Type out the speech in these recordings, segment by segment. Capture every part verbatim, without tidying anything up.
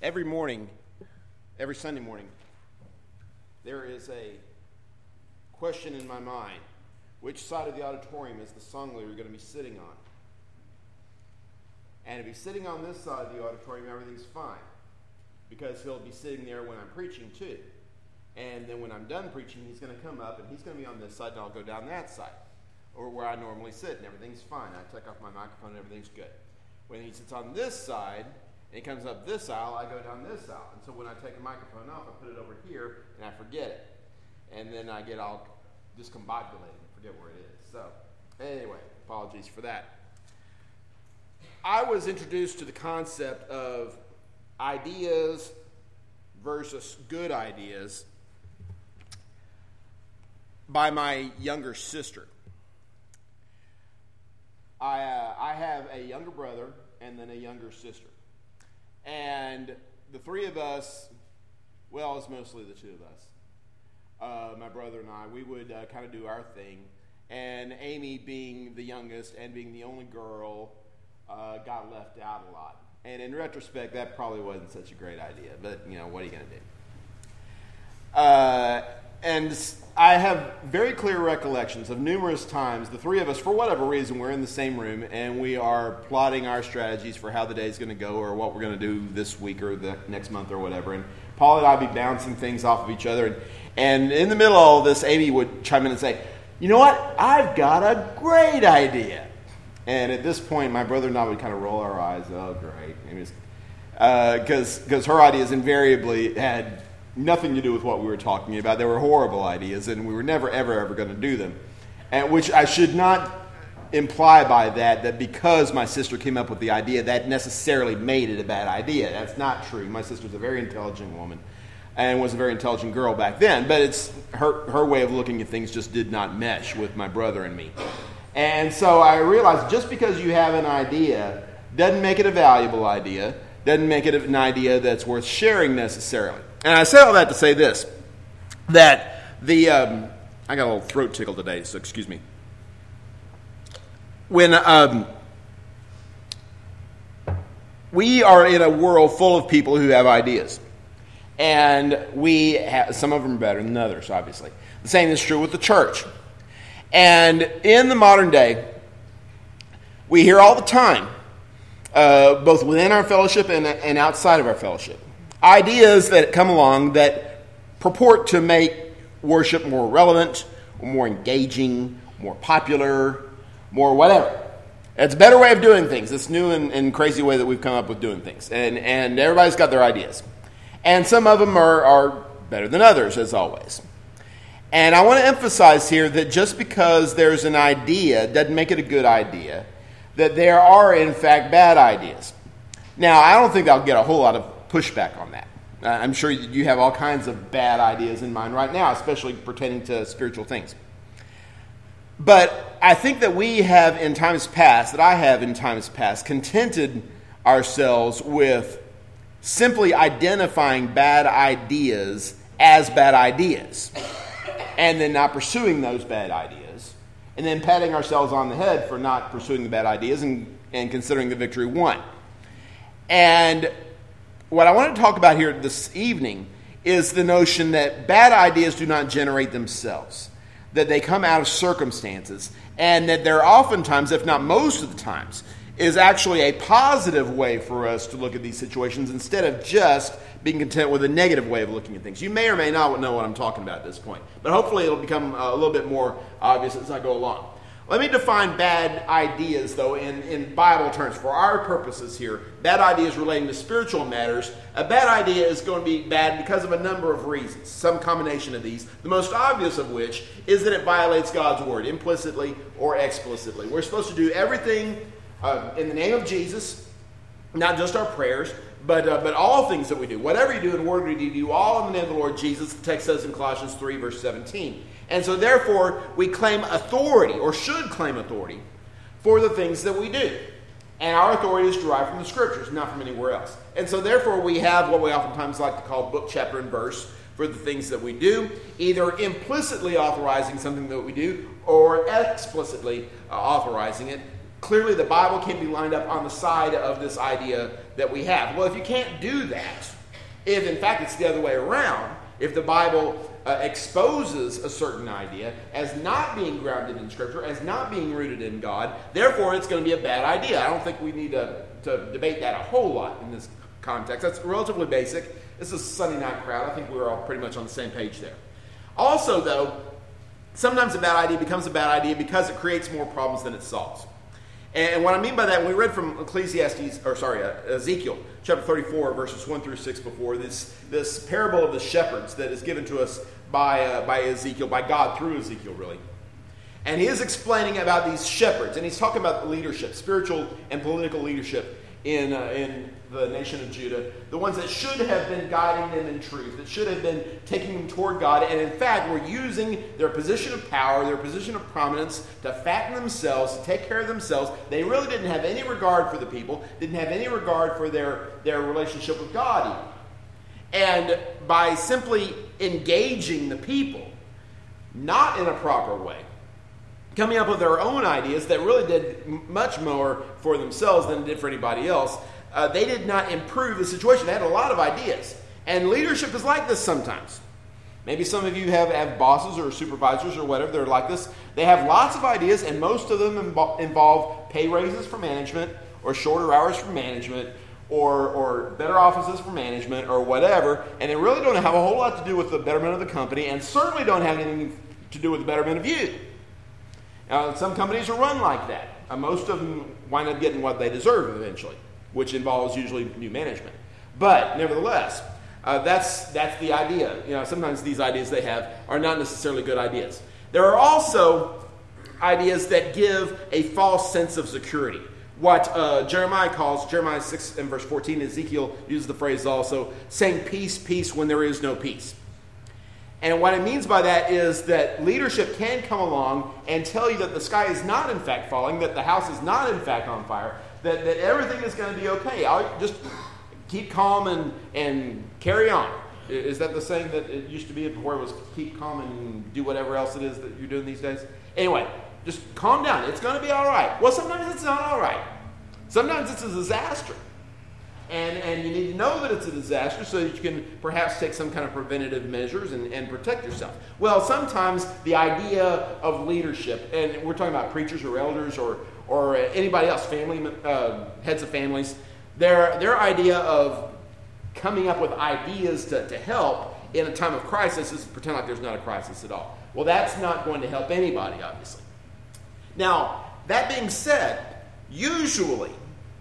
every morning, every Sunday morning, there is a question in my mind. Which side of the auditorium is the song leader going to be sitting on? And if he's sitting on this side of the auditorium, everything's fine, because he'll be sitting there when I'm preaching too. And then when I'm done preaching, he's going to come up and he's going to be on this side, and I'll go down that side, or where I normally sit, and everything's fine. I take off my microphone and everything's good. When he sits on this side and he comes up this aisle, I go down this aisle. And so when I take the microphone off, I put it over here and I forget it. And then I get all discombobulated and forget where it is. So anyway, apologies for that. I was introduced to the concept of ideas versus good ideas by my younger sister. I uh, I have a younger brother and then a younger sister. And the three of us, well, it's mostly the two of us, uh, my brother and I, we would uh, kind of do our thing. And Amy, being the youngest and being the only girl, uh, got left out a lot. And in retrospect, that probably wasn't such a great idea. But, you know, what are you going to do? Uh, and I have very clear recollections of numerous times the three of us, for whatever reason, we're in the same room and we are plotting our strategies for how the day is going to go or what we're going to do this week or the next month or whatever. And Paul and I would be bouncing things off of each other. And, and in the middle of all this, Amy would chime in and say, "You know what? I've got a great idea." And at this point, my brother and I would kind of roll our eyes. Oh, great. Because uh, because her ideas invariably had nothing to do with what we were talking about. They were horrible ideas, and we were never, ever, ever going to do them. And which I should not imply by that that because my sister came up with the idea, that necessarily made it a bad idea. That's not true. My sister's a very intelligent woman and was a very intelligent girl back then, but it's her, her way of looking at things just did not mesh with my brother and me. And so I realized just because you have an idea doesn't make it a valuable idea, doesn't make it an idea that's worth sharing necessarily. And I say all that to say this, that the, um, I got a little throat tickle today, so excuse me. When um, we are in a world full of people who have ideas, and we have, some of them are better than others, obviously. The same is true with the church. And in the modern day, we hear all the time, uh, both within our fellowship and, and outside of our fellowship, ideas that come along that purport to make worship more relevant, more engaging, more popular, more whatever. It's a better way of doing things. This new and, and crazy way that we've come up with doing things. And, and everybody's got their ideas. And some of them are, are better than others, as always. And I want to emphasize here that just because there's an idea doesn't make it a good idea, that there are, in fact, bad ideas. Now, I don't think I'll get a whole lot of pushback on that. Uh, I'm sure you have all kinds of bad ideas in mind right now, especially pertaining to spiritual things. But I think that we have in times past, that I have in times past, contented ourselves with simply identifying bad ideas as bad ideas, and then not pursuing those bad ideas, and then patting ourselves on the head for not pursuing the bad ideas and, and considering the victory won. And what I want to talk about here this evening is the notion that bad ideas do not generate themselves, that they come out of circumstances, and that there oftentimes, if not most of the times, is actually a positive way for us to look at these situations instead of just being content with a negative way of looking at things. You may or may not know what I'm talking about at this point, but hopefully it'll become a little bit more obvious as I go along. Let me define bad ideas, though, in, in Bible terms. For our purposes here, bad ideas relating to spiritual matters. A bad idea is going to be bad because of a number of reasons, some combination of these, the most obvious of which is that it violates God's word, implicitly or explicitly. We're supposed to do everything uh, in the name of Jesus, not just our prayers, but uh, but all things that we do. Whatever you do in word or deed, do all in the name of the Lord Jesus. The text says in Colossians three, verse seventeen. And so therefore, we claim authority, or should claim authority, for the things that we do. And our authority is derived from the Scriptures, not from anywhere else. And so therefore, we have what we oftentimes like to call book, chapter, and verse for the things that we do, either implicitly authorizing something that we do, or explicitly uh, authorizing it. Clearly, the Bible can be lined up on the side of this idea that we have. Well, if you can't do that, If, in fact, it's the other way around, if the Bible uh, exposes a certain idea as not being grounded in Scripture, as not being rooted in God, therefore it's going to be a bad idea. I don't think we need to, to debate that a whole lot in this context. That's relatively basic. This is a Sunday night crowd. I think we're all pretty much on the same page there. Also, though, sometimes a bad idea becomes a bad idea because it creates more problems than it solves. And what I mean by that, when we read from Ecclesiastes, or sorry, uh, Ezekiel chapter thirty-four, verses one through six before, this, this parable of the shepherds that is given to us by, uh, by Ezekiel, by God through Ezekiel, really. And he is explaining about these shepherds, and he's talking about leadership, spiritual and political leadership in, uh, in the nation of Judah, the ones that should have been guiding them in truth, that should have been taking them toward God, and in fact were using their position of power, their position of prominence to fatten themselves, to take care of themselves. They really didn't have any regard for the people, didn't have any regard for their, their relationship with God even. And by simply engaging the people, not in a proper way, coming up with their own ideas that really did much more for themselves than it did for anybody else, Uh, they did not improve the situation. They had a lot of ideas. And leadership is like this sometimes. Maybe some of you have, have bosses or supervisors or whatever. They're like this. They have lots of ideas, and most of them invo- involve pay raises for management, or shorter hours for management, or, or better offices for management, or whatever. And they really don't have a whole lot to do with the betterment of the company, and certainly don't have anything to do with the betterment of you. Now, some companies are run like that. Uh, most of them wind up getting what they deserve eventually, which involves usually new management. But nevertheless, uh, that's that's the idea. You know, sometimes these ideas they have are not necessarily good ideas. There are also ideas that give a false sense of security. What uh, Jeremiah calls, Jeremiah six and verse fourteen, Ezekiel uses the phrase also, saying peace, peace when there is no peace. And what it means by that is that leadership can come along and tell you that the sky is not in fact falling, that the house is not in fact on fire, That, that everything is going to be okay. I'll just keep calm and, and carry on. Is that the saying that it used to be before it was keep calm and do whatever else it is that you're doing these days? Anyway, just calm down. It's going to be all right. Well, sometimes it's not all right. Sometimes it's a disaster. And, and you need to know that it's a disaster so that you can perhaps take some kind of preventative measures and, and protect yourself. Well, sometimes the idea of leadership, and we're talking about preachers or elders or or anybody else, family uh, heads of families, their their idea of coming up with ideas to, to help in a time of crisis is pretend like there's not a crisis at all. Well, that's not going to help anybody, obviously. Now, that being said, usually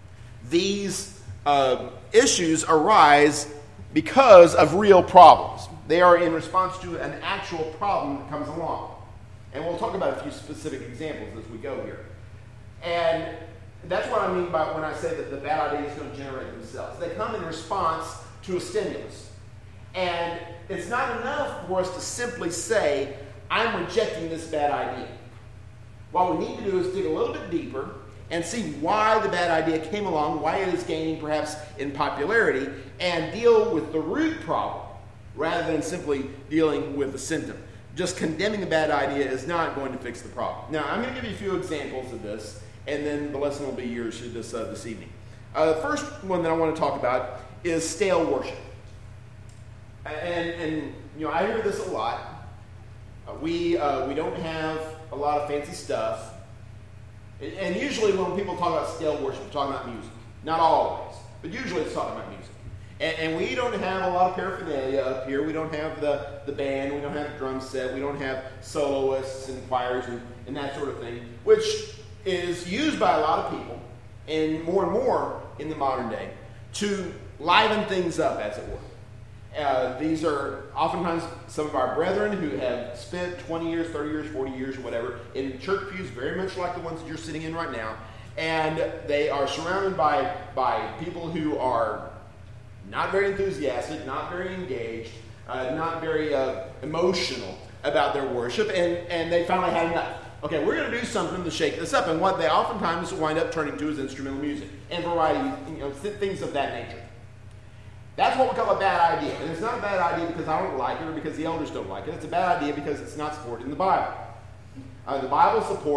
these uh, issues arise because of real problems. They are in response to an actual problem that comes along. And we'll talk about a few specific examples as we go here. And that's what I mean by when I say that the bad idea is going to generate themselves. They come in response to a stimulus. And it's not enough for us to simply say, I'm rejecting this bad idea. What we need to do is dig a little bit deeper and see why the bad idea came along, why it is gaining perhaps in popularity, and deal with the root problem rather than simply dealing with the symptom. Just condemning the bad idea is not going to fix the problem. Now, I'm going to give you a few examples of this, and then the lesson will be yours this, uh, this evening. Uh, the first one that I want to talk about is stale worship. And, and you know, I hear this a lot. Uh, we, uh, we don't have a lot of fancy stuff. And usually when people talk about stale worship, we're talking about music. Not always, but usually it's talking about music. And, and we don't have a lot of paraphernalia up here. We don't have the, the band. We don't have the drum set. We don't have soloists and choirs and, and that sort of thing, which is used by a lot of people, and more and more in the modern day, to liven things up, as it were. Uh, these are oftentimes some of our brethren who have spent twenty years, thirty years, forty years, whatever, in church pews very much like the ones that you're sitting in right now. And they are surrounded by, by people who are not very enthusiastic, not very engaged, uh, not very uh, emotional about their worship. And, and they finally had enough. Okay, we're going to do something to shake this up. And what they oftentimes wind up turning to is instrumental music and variety, you know, things of that nature. That's what we call a bad idea. And it's not a bad idea because I don't like it or because the elders don't like it. It's a bad idea because it's not supported in the Bible. Uh, the Bible supports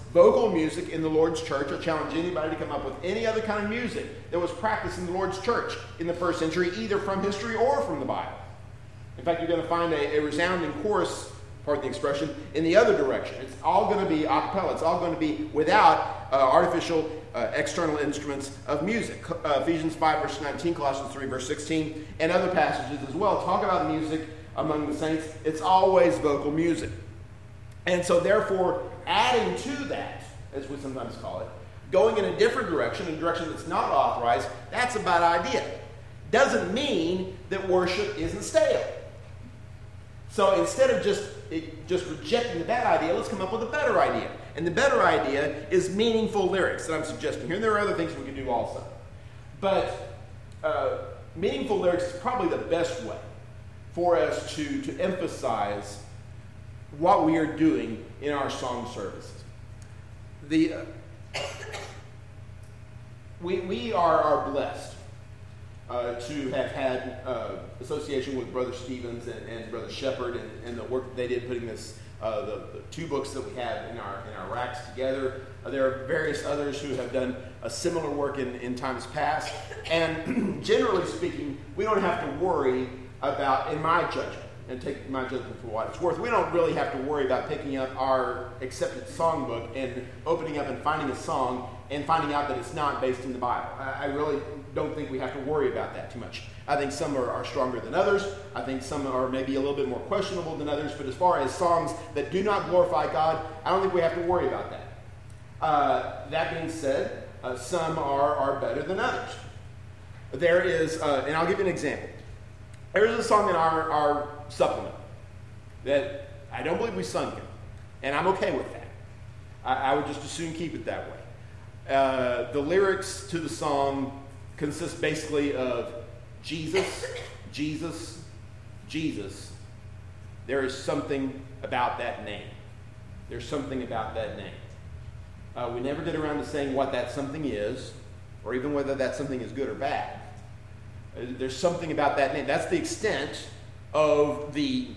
vocal music in the Lord's church. I challenge anybody to come up with any other kind of music that was practiced in the Lord's church in the first century, either from history or from the Bible. In fact, you're going to find a, a resounding chorus, pardon the expression, in the other direction. It's all going to be a cappella. It's all going to be without uh, artificial uh, external instruments of music. Uh, Ephesians five, verse nineteen, Colossians three, verse sixteen, and other passages as well talk about music among the saints. It's always vocal music. And so therefore, adding to that, as we sometimes call it, going in a different direction, a direction that's not authorized, that's a bad idea. Doesn't mean that worship isn't stale. So instead of just, just rejecting the bad idea, let's come up with a better idea. And the better idea is meaningful lyrics that I'm suggesting here. And there are other things we can do also. But uh, meaningful lyrics is probably the best way for us to, to emphasize what we are doing in our song services. The, uh, we, we are, are blessed uh, to have had uh, association with Brother Stevens and, and Brother Shepherd and, and the work that they did putting this, uh, the, the two books that we have in our, in our racks together. Uh, there are various others who have done a similar work in, in times past. And generally speaking, we don't have to worry about, in my judgment, and take my judgment for what it's worth, we don't really have to worry about picking up our accepted songbook and opening up and finding a song and finding out that it's not based in the Bible. I, I really don't think we have to worry about that too much. I think some are, are stronger than others. I think some are maybe a little bit more questionable than others. But as far as songs that do not glorify God, I don't think we have to worry about that. Uh, that being said, uh, some are, are better than others. There is, uh, and I'll give you an example. There's a song in our, our supplement that I don't believe we sung here, and I'm okay with that. I, I would just as soon keep it that way. Uh, the lyrics to the song consist basically of Jesus, Jesus, Jesus. There is something about that name. There's something about that name. Uh, we never get around to saying what that something is, or even whether that something is good or bad. Uh, there's something about that name. That's the extent of the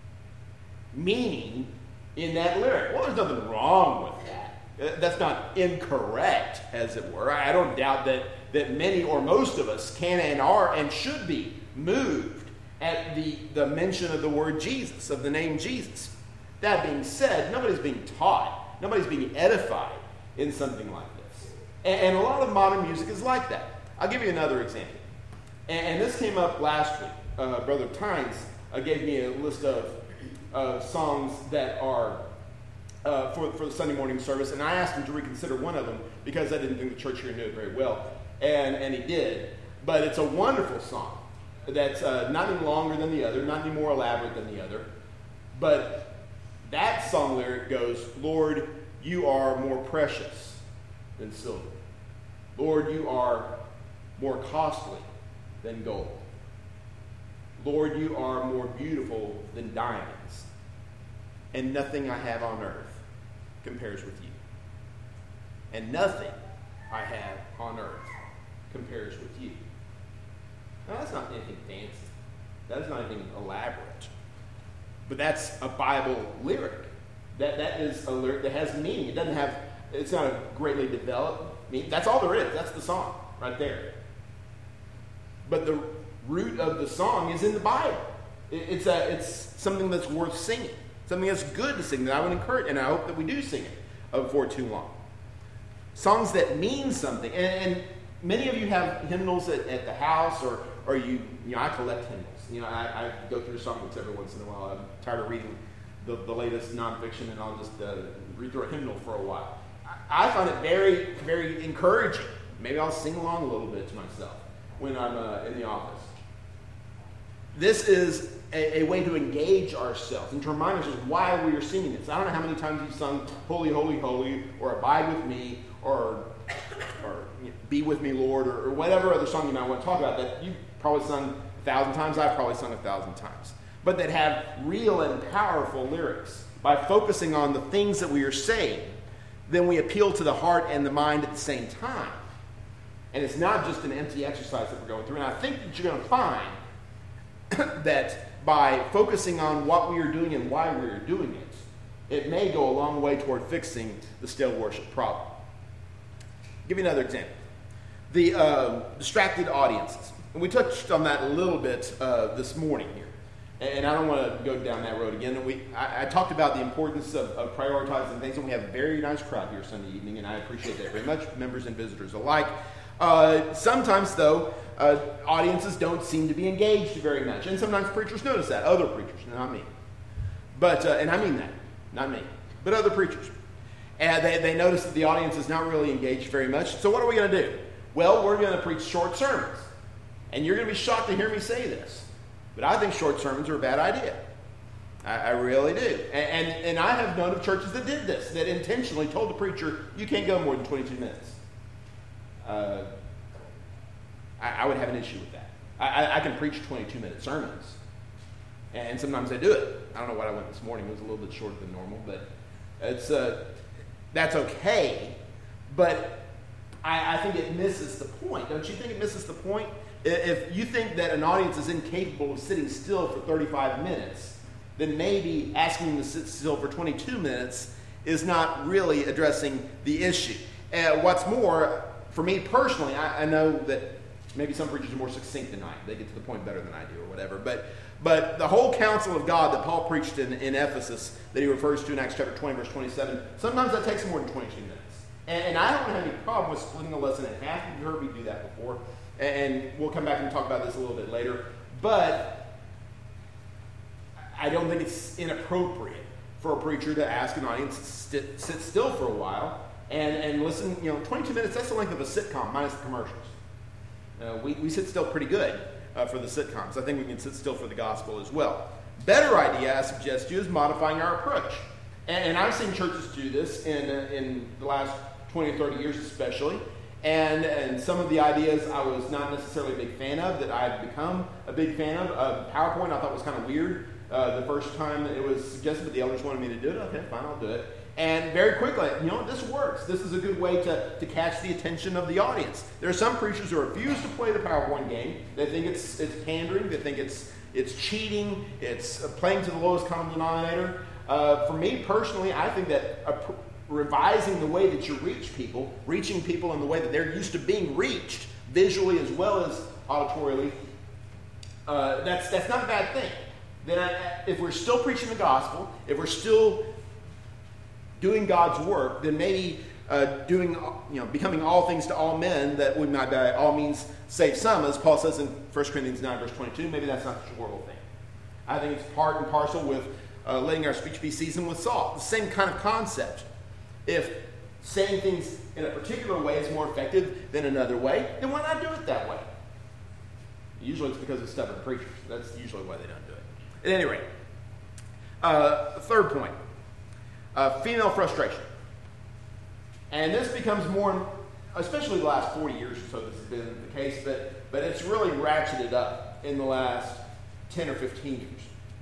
meaning in that lyric. Well, there's nothing wrong with that. Uh, that's not incorrect, as it were. I don't doubt that, that many or most of us can and are and should be moved at the, the mention of the word Jesus, of the name Jesus. That being said, nobody's being taught, nobody's being edified in something like this. And, and a lot of modern music is like that. I'll give you another example. And, and this came up last week. Uh, Brother Tynes uh, gave me a list of uh, songs that are uh, for, for the Sunday morning service, and I asked him to reconsider one of them because I didn't think the church here knew it very well, and, and he did. But it's a wonderful song that's uh, not any longer than the other, not any more elaborate than the other, but that song lyric goes, Lord, you are more precious than silver. Lord, you are more costly than gold. Lord, you are more beautiful than diamonds, and nothing I have on earth compares with you. And nothing I have on earth compares with you. Now, that's not anything fancy. That's not anything elaborate. But that's a Bible lyric. That that is a lyric that has meaning. It doesn't have, it's not a greatly developed meaning. That's all there is. That's the song right there. But the root of the song is in the Bible. It's a, it's something that's worth singing, something that's good to sing, that I would encourage, and I hope that we do sing it before too long. Songs that mean something, and, and many of you have hymnals at, at the house, or or you, you know, I collect hymnals. You know, I, I go through the songbooks every once in a while. I'm tired of reading the, the latest nonfiction, and I'll just uh, read through a hymnal for a while. I, I find it very, very encouraging. Maybe I'll sing along a little bit to myself when I'm uh, in the office. This is a, a way to engage ourselves and to remind ourselves why we are singing this. I don't know how many times you've sung Holy, Holy, Holy, or Abide With Me, or, or you know, Be With Me, Lord, or, or whatever other song you might want to talk about that you've probably sung a thousand times. I've probably sung a thousand times. But that have real and powerful lyrics. By focusing on the things that we are saying, then we appeal to the heart and the mind at the same time. And it's not just an empty exercise that we're going through. And I think that you're going to find that by focusing on what we are doing and why we are doing it, it may go a long way toward fixing the stale worship problem. I'll give you another example. The uh, distracted audiences. And we touched on that a little bit uh, this morning here. And I don't want to go down that road again. We, I, I talked about the importance of, of prioritizing things, and we have a very nice crowd here Sunday evening, and I appreciate that very much, members and visitors alike. Uh, sometimes, though, uh, audiences don't seem to be engaged very much, and sometimes preachers notice that. Other preachers, not me. But, uh, and I mean that, not me, but other preachers. And they, they notice that the audience is not really engaged very much. So what are we going to do? Well, we're going to preach short sermons. And you're going to be shocked to hear me say this. But I think short sermons are a bad idea. I, I really do. And, and and I have known of churches that did this, that intentionally told the preacher, you can't go more than twenty-two minutes. Uh, I, I would have an issue with that. I, I, I can preach twenty-two minute sermons. And sometimes I do it. I don't know what I went this morning. It was a little bit shorter than normal. But it's uh, that's okay. But I, I think it misses the point. Don't you think it misses the point? If you think that an audience is incapable of sitting still for thirty-five minutes, then maybe asking them to sit still for twenty-two minutes is not really addressing the issue. And what's more, for me personally, I, I know that maybe some preachers are more succinct than I. They get to the point better than I do or whatever. But but the whole counsel of God that Paul preached in, in Ephesus, that he refers to in Acts chapter twenty, verse twenty-seven, sometimes that takes more than twenty-two minutes. And, and I don't have any problem with splitting the lesson in half. You've heard me do that before. And we'll come back and talk about this a little bit later. But I don't think it's inappropriate for a preacher to ask an audience to sit, sit still for a while and, and listen. You know, twenty-two minutes, that's the length of a sitcom minus the commercials. Uh, we, we sit still pretty good uh, for the sitcoms. I think we can sit still for the gospel as well. Better idea, I suggest to you, is modifying our approach. And, and I've seen churches do this in, uh, in the last twenty or thirty years especially. And and some of the ideas I was not necessarily a big fan of, that I've become a big fan of. Uh, PowerPoint I thought was kind of weird uh, the first time it was suggested, but the elders wanted me to do it. Okay, fine, I'll do it. And very quickly, you know, this works. This is a good way to, to catch the attention of the audience. There are some preachers who refuse to play the PowerPoint game. They think it's it's pandering. They think it's it's cheating. It's playing to the lowest common denominator. Uh, for me personally, I think that a pr- revising the way that you reach people, reaching people in the way that they're used to being reached, visually as well as auditorially, uh, that's that's not a bad thing. Then I, if we're still preaching the gospel, if we're still doing God's work, then maybe uh, doing, you know, becoming all things to all men, that we might by all means save some, as Paul says in First Corinthians nine, verse twenty-two. Maybe that's not such a horrible thing. I think it's part and parcel with uh, letting our speech be seasoned with salt. The same kind of concept. If saying things in a particular way is more effective than another way, then why not do it that way? Usually it's because of stubborn preachers. That's usually why they don't do it. At any rate, uh, third point, uh, female frustration. And this becomes more, especially the last forty years or so this has been the case, but, but it's really ratcheted up in the last ten or fifteen years.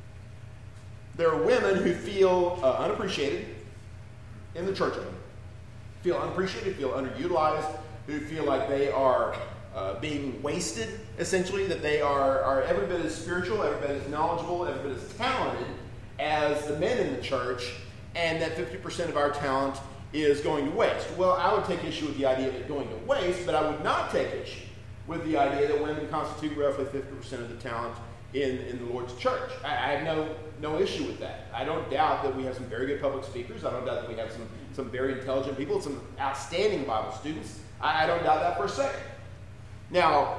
There are women who feel uh, unappreciated in the church, feel unappreciated, feel underutilized, who feel like they are uh, being wasted, essentially, that they are, are every bit as spiritual, every bit as knowledgeable, every bit as talented as the men in the church, and that fifty percent of our talent is going to waste. Well, I would take issue with the idea of it going to waste, but I would not take issue with the idea that women constitute roughly fifty percent of the talent in, in the Lord's church. I, I have no no issue with that. I don't doubt that we have some very good public speakers. I don't doubt that we have some, some very intelligent people, some outstanding Bible students. I, I don't doubt that for a second. Now,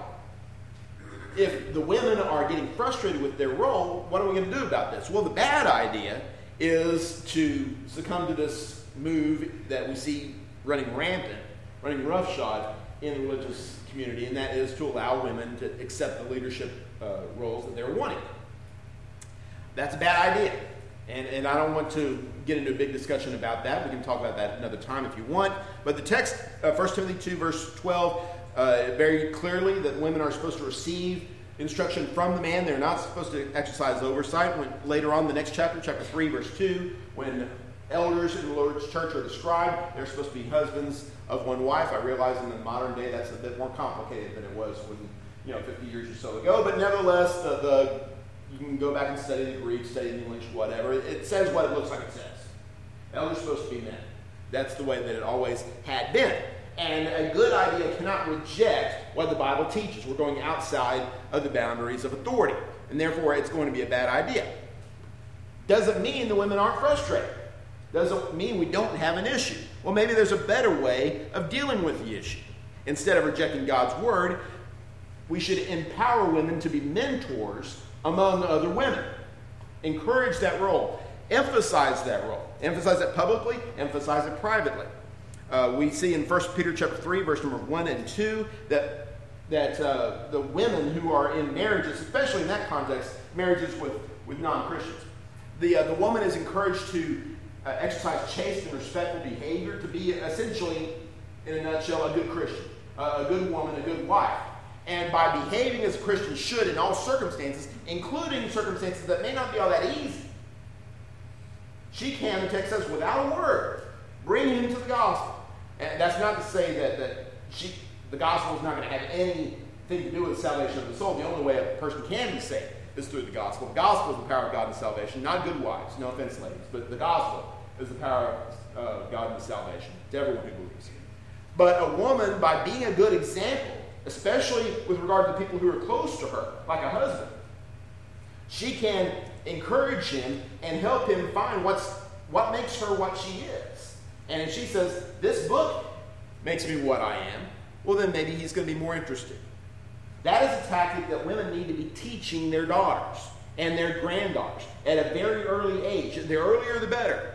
if the women are getting frustrated with their role, what are we going to do about this? Well, the bad idea is to succumb to this move that we see running rampant, running roughshod in the religious community, and that is to allow women to accept the leadership uh, roles that they're wanting. That's a bad idea, and, and I don't want to get into a big discussion about that. We can talk about that another time if you want. But the text, uh, First Timothy two, verse twelve, uh, very clearly that women are supposed to receive instruction from the man. They're not supposed to exercise oversight. When later on, the next chapter, chapter three, verse two, when elders in the Lord's church are described, they're supposed to be husbands of one wife. I realize in the modern day that's a bit more complicated than it was when, you know, fifty years or so ago. But nevertheless, the, the you can go back and study the Greek, study the English, whatever. It says what it looks like it says. Elders are supposed to be men. That's the way that it always had been. And a good idea cannot reject what the Bible teaches. We're going outside of the boundaries of authority. And therefore, it's going to be a bad idea. Doesn't mean the women aren't frustrated. Doesn't mean we don't have an issue. Well, maybe there's a better way of dealing with the issue. Instead of rejecting God's word, we should empower women to be mentors among other women. Encourage that role. Emphasize that role. Emphasize it publicly. Emphasize it privately. Uh, we see in First Peter chapter three, verse number one and two, that that uh, the women who are in marriages, especially in that context, marriages with, with non-Christians, the, uh, the woman is encouraged to uh, exercise chaste and respectful behavior, to be essentially, in a nutshell, a good Christian, uh, a good woman, a good wife. And by behaving as a Christian should in all circumstances, including circumstances that may not be all that easy, she can, the text says, without a word, bring him to the gospel. And that's not to say that, that she, the gospel is not going to have anything to do with the salvation of the soul. The only way a person can be saved is through the gospel. The gospel is the power of God in salvation, not good wives. No offense, ladies. But the gospel is the power of uh, God in salvation to everyone who believes. But a woman, by being a good example, especially with regard to people who are close to her, like a husband, she can encourage him and help him find what's what makes her what she is. And if she says, this book makes me what I am, well, then maybe he's going to be more interested. That is a tactic that women need to be teaching their daughters and their granddaughters at a very early age. The earlier, the better.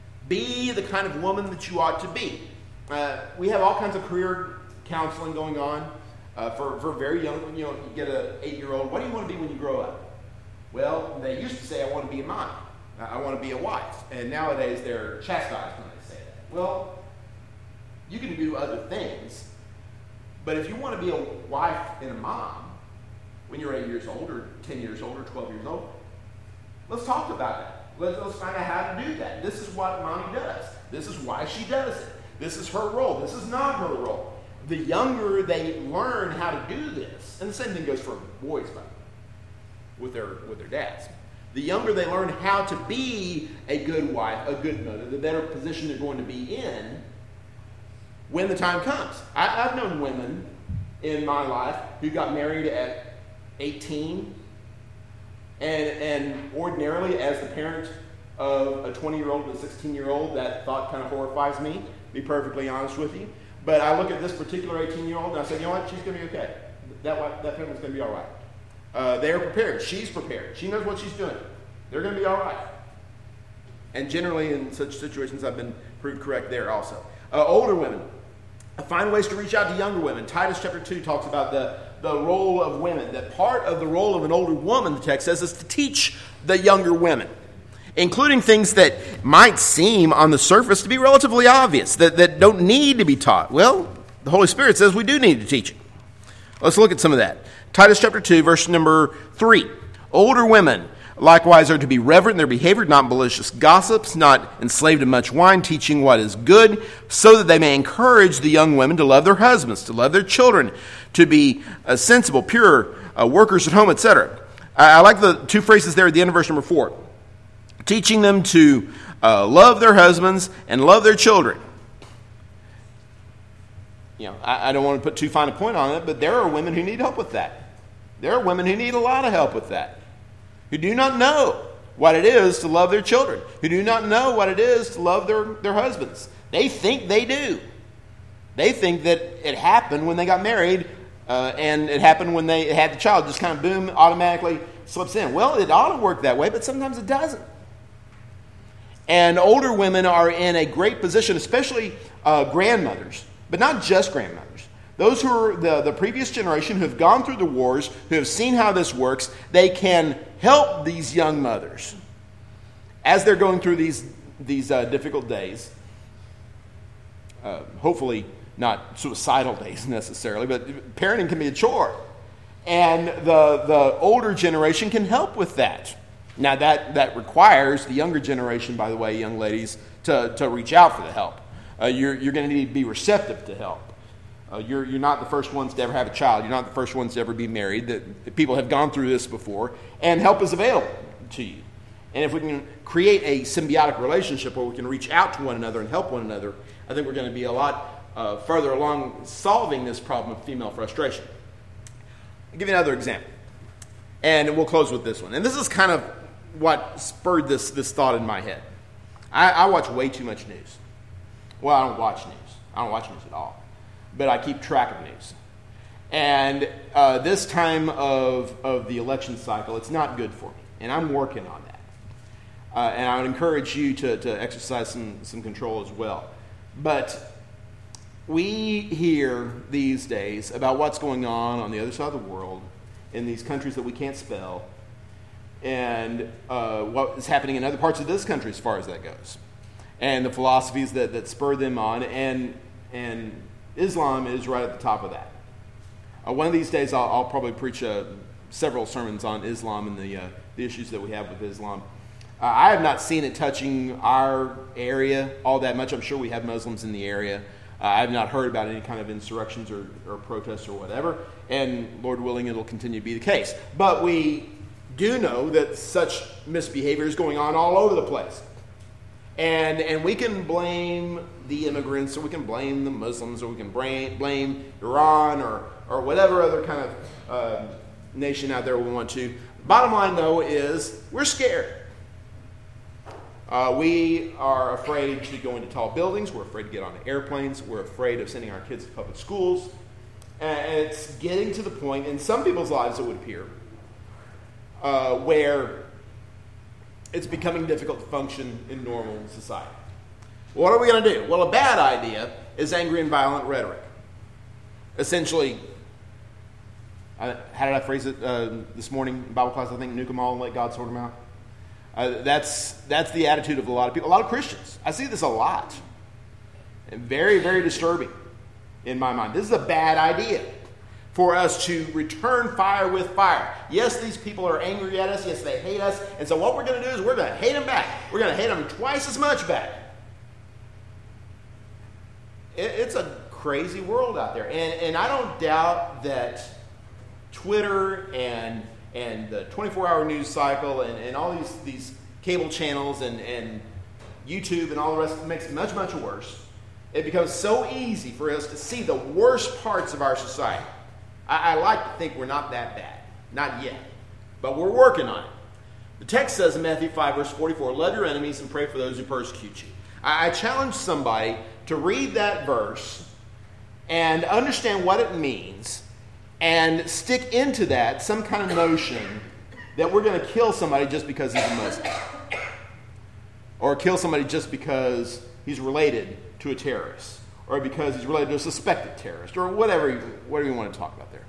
Be the kind of woman that you ought to be. Uh, we have all kinds of career counseling going on uh, for, for very young. You know, you get an eight-year-old. What do you want to be when you grow up? Well, they used to say, I want to be a mom. I want to be a wife. And nowadays, they're chastised when they say that. Well, you can do other things. But if you want to be a wife and a mom when you're eight years old or ten years old or twelve years old, let's talk about that. Let's, let's find out how to do that. This is what mommy does. This is why she does it. This is her role. This is not her role. The younger they learn how to do this, and the same thing goes for boys, by the way, with their, with their dads. The younger they learn how to be a good wife, a good mother, the better position they're going to be in when the time comes. I, I've known women in my life who got married at eighteen, and, and ordinarily, as the parent of a twenty-year-old and a sixteen-year-old, that thought kind of horrifies me, to be perfectly honest with you. But I look at this particular eighteen-year-old and I say, you know what, she's going to be okay. That, that family's going to be all right. Uh, they are prepared. She's prepared. She knows what she's doing. They're going to be all right. And generally, in such situations, I've been proved correct there also. Uh, older women. Find ways to reach out to younger women. Titus chapter two talks about the, the role of women. That part of the role of an older woman, the text says, is to teach the younger women, including things that might seem on the surface to be relatively obvious, that, that don't need to be taught. Well, the Holy Spirit says we do need to teach it. Let's look at some of that. Titus chapter two, verse number three. Older women likewise are to be reverent in their behavior, not malicious gossips, not enslaved to much wine, teaching what is good, so that they may encourage the young women to love their husbands, to love their children, to be uh, sensible, pure, uh, workers at home, et cetera. I, I like the two phrases there at the end of verse number four. Teaching them to uh, love their husbands and love their children. You know, I, I don't want to put too fine a point on it, but there are women who need help with that. There are women who need a lot of help with that, who do not know what it is to love their children, who do not know what it is to love their, their husbands. They think they do. They think that it happened when they got married, uh, and it happened when they had the child, just kind of boom, automatically slips in. Well, it ought to work that way, but sometimes it doesn't. And older women are in a great position, especially uh, grandmothers, but not just grandmothers. Those who are the, the previous generation who have gone through the wars, who have seen how this works, they can help these young mothers as they're going through these, these uh, difficult days. Uh, hopefully not suicidal days necessarily, but parenting can be a chore. And the, the older generation can help with that. Now that, that requires the younger generation, by the way, young ladies, to, to reach out for the help. Uh, you're you're going to need to be receptive to help. Uh, you're you're not the first ones to ever have a child. You're not the first ones to ever be married. That people have gone through this before, and help is available to you. And if we can create a symbiotic relationship where we can reach out to one another and help one another, I think we're going to be a lot uh, further along solving this problem of female frustration. I'll give you another example. And we'll close with this one. And this is kind of what spurred this, this thought in my head. I, I watch way too much news. Well, I don't watch news. I don't watch news at all. But I keep track of news. And uh, this time of, of the election cycle, it's not good for me. And I'm working on that. Uh, and I would encourage you to, to exercise some, some control as well. But we hear these days about what's going on on the other side of the world in these countries that we can't spell, and uh, what is happening in other parts of this country as far as that goes, and the philosophies that, that spur them on, and and Islam is right at the top of that. Uh, one of these days I'll, I'll probably preach uh, several sermons on Islam and the, uh, the issues that we have with Islam. Uh, I have not seen it touching our area all that much. I'm sure we have Muslims in the area. Uh, I have not heard about any kind of insurrections or, or protests or whatever, and Lord willing, it'll continue to be the case. But we do know that such misbehavior is going on all over the place. And and we can blame the immigrants, or we can blame the Muslims, or we can blame, blame Iran, or, or whatever other kind of uh, nation out there we want to. Bottom line, though, is we're scared. Uh, we are afraid to go into tall buildings. We're afraid to get on airplanes. We're afraid of sending our kids to public schools. And it's getting to the point, in some people's lives it would appear, uh, where it's becoming difficult to function in normal society. What are we going to do? Well, a bad idea is angry and violent rhetoric. Essentially, uh, how did I phrase it uh, this morning in Bible class? I think nuke them all and let God sort them out. Uh, that's that's the attitude of a lot of people, a lot of Christians. I see this a lot. And very, very disturbing in my mind. This is a bad idea for us to return fire with fire. Yes, these people are angry at us. Yes, they hate us. And so what we're going to do is we're going to hate them back. We're going to hate them twice as much back. It, it's a crazy world out there. And, and I don't doubt that Twitter and and the twenty-four hour news cycle and, and all these, these cable channels and, and YouTube and all the rest makes it much, much worse. It becomes so easy for us to see the worst parts of our society. I, I like to think we're not that bad. Not yet. But we're working on it. The text says in Matthew five, verse forty-four, love your enemies and pray for those who persecute you. I, I challenge somebody to read that verse and understand what it means and stick into that some kind of notion that we're going to kill somebody just because he's a Muslim. Or kill somebody just because he's related to a terrorist. Or because he's related to a suspected terrorist. Or whatever you, whatever you want to talk about there.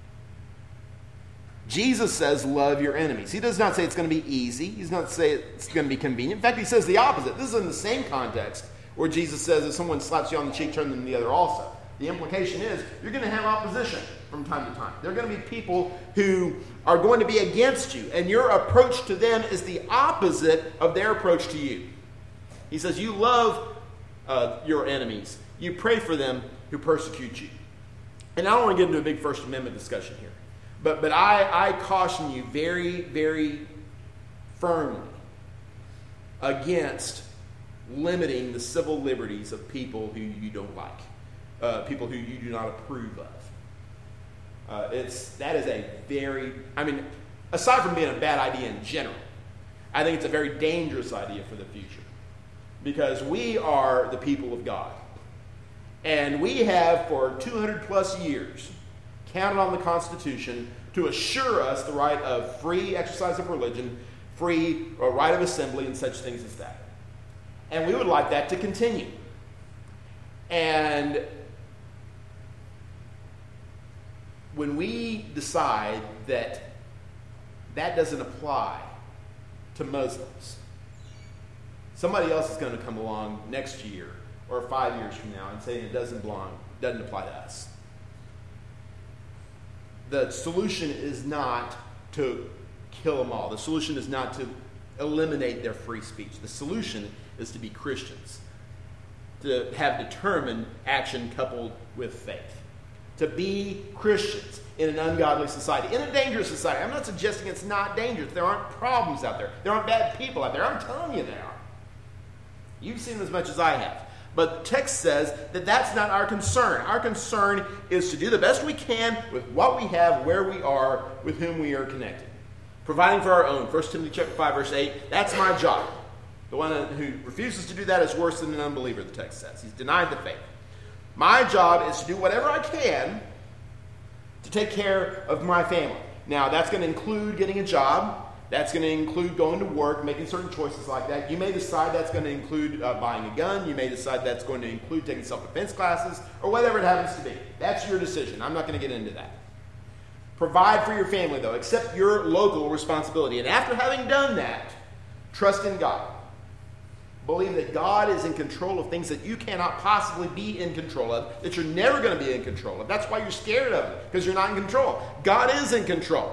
Jesus says love your enemies. He does not say it's going to be easy. He does not say it's going to be convenient. In fact, he says the opposite. This is in the same context where Jesus says if someone slaps you on the cheek, turn them the other also. The implication is you're going to have opposition from time to time. There are going to be people who are going to be against you, and your approach to them is the opposite of their approach to you. He says you love uh, your enemies. You pray for them who persecute you. And I don't want to get into a big First Amendment discussion here, but, but I, I caution you very, very firmly against limiting the civil liberties of people who you don't like. Uh, people who you do not approve of. Uh, it's that is a very, I mean, aside from being a bad idea in general, I think it's a very dangerous idea for the future. Because we are the people of God. And we have for two hundred plus years counted on the Constitution to assure us the right of free exercise of religion, free or right of assembly, and such things as that. And we would like that to continue. And when we decide that that doesn't apply to Muslims, somebody else is going to come along next year or five years from now and say it doesn't belong, doesn't apply to us. The solution is not to kill them all. The solution is not to eliminate their free speech. The solution is to be Christians, to have determined action coupled with faith, to be Christians in an ungodly society, in a dangerous society. I'm not suggesting it's not dangerous. There aren't problems out there. There aren't bad people out there. I'm telling you there are. You've seen them as much as I have. But the text says that that's not our concern. Our concern is to do the best we can with what we have, where we are, with whom we are connected. Providing for our own. First Timothy chapter five, verse eight, that's my job. The one who refuses to do that is worse than an unbeliever, the text says. He's denied the faith. My job is to do whatever I can to take care of my family. Now, that's going to include getting a job. That's going to include going to work, making certain choices like that. You may decide that's going to include uh, buying a gun. You may decide that's going to include taking self-defense classes, or whatever it happens to be. That's your decision. I'm not going to get into that. Provide for your family, though. Accept your local responsibility. And after having done that, trust in God. Believe that God is in control of things that you cannot possibly be in control of, that you're never going to be in control of. That's why you're scared of it, because you're not in control. God is in control.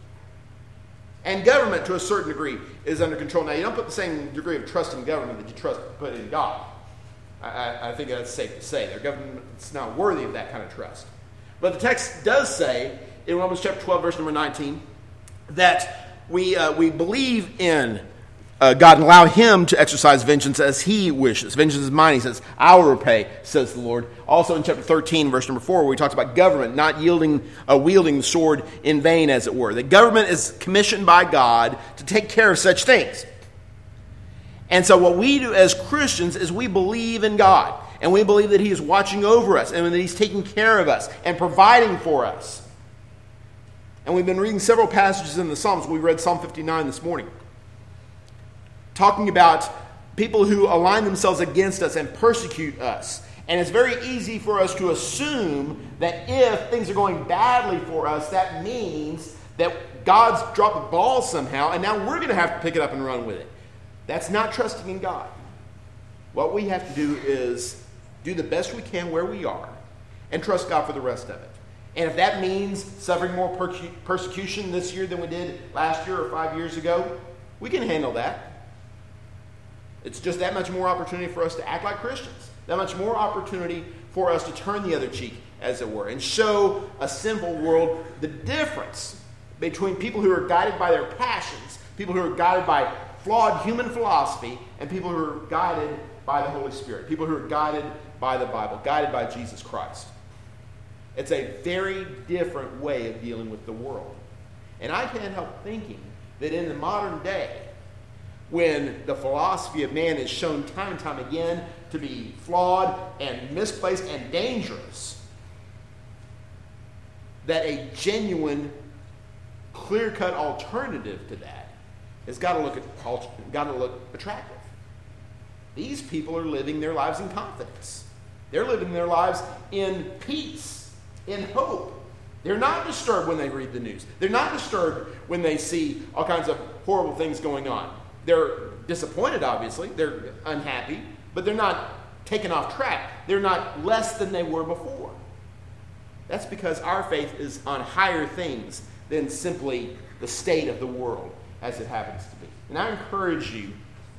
And government, to a certain degree, is under control. Now, you don't put the same degree of trust in government that you trust put in God. I, I, I think that's safe to say. Their government's not worthy of that kind of trust. But the text does say, in Romans chapter twelve, verse number nineteen, that we uh, we believe in uh, God and allow Him to exercise vengeance as He wishes. Vengeance is mine, He says. I will repay, says the Lord. Also in chapter thirteen, verse number four, where we talked about government not yielding, uh, wielding the sword in vain, as it were. The government is commissioned by God to take care of such things. And so what we do as Christians is we believe in God. And we believe that He is watching over us and that He's taking care of us and providing for us. And we've been reading several passages in the Psalms. We read Psalm fifty-nine this morning, talking about people who align themselves against us and persecute us. And it's very easy for us to assume that if things are going badly for us, that means that God's dropped the ball somehow, and now we're going to have to pick it up and run with it. That's not trusting in God. What we have to do is do the best we can where we are and trust God for the rest of it. And if that means suffering more per- persecution this year than we did last year or five years ago, we can handle that. It's just that much more opportunity for us to act like Christians. That much more opportunity for us to turn the other cheek, as it were, and show a sinful world the difference between people who are guided by their passions, people who are guided by flawed human philosophy, and people who are guided by the Holy Spirit, people who are guided by the Bible, guided by Jesus Christ. It's a very different way of dealing with the world. And I can't help thinking that in the modern day, when the philosophy of man is shown time and time again to be flawed and misplaced and dangerous, that a genuine, clear-cut alternative to that has got to look at, got to look attractive. These people are living their lives in confidence. They're living their lives in peace, in hope. They're not disturbed when they read the news. They're not disturbed when they see all kinds of horrible things going on. They're disappointed, obviously. They're unhappy, but they're not taken off track. They're not less than they were before. That's because our faith is on higher things than simply the state of the world as it happens to be. And I encourage you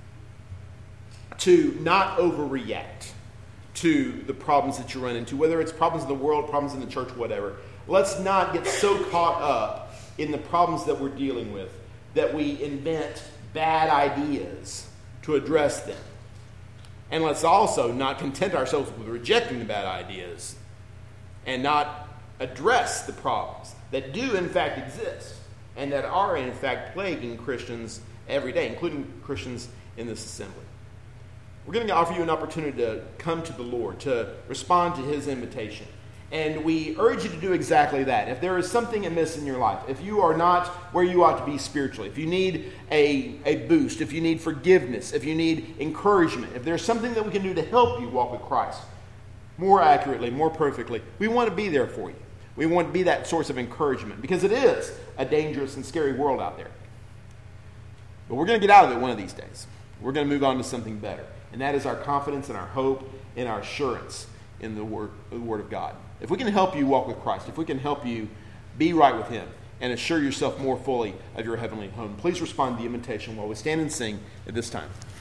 to not overreact to the problems that you run into, whether it's problems in the world, problems in the church, whatever. Let's not get so caught up in the problems that we're dealing with that we invent bad ideas to address them. And let's also not content ourselves with rejecting the bad ideas and not address the problems that do in fact exist and that are in fact plaguing Christians every day, including Christians in this assembly. We're going to offer you an opportunity to come to the Lord, to respond to His invitation. And we urge you to do exactly that. If there is something amiss in your life, if you are not where you ought to be spiritually, if you need a, a boost, if you need forgiveness, if you need encouragement, if there's something that we can do to help you walk with Christ more accurately, more perfectly, we want to be there for you. We want to be that source of encouragement because it is a dangerous and scary world out there. But we're going to get out of it one of these days. We're going to move on to something better. And that is our confidence and our hope and our assurance in the word, the word of God. If we can help you walk with Christ, if we can help you be right with Him and assure yourself more fully of your heavenly home, please respond to the invitation while we stand and sing at this time.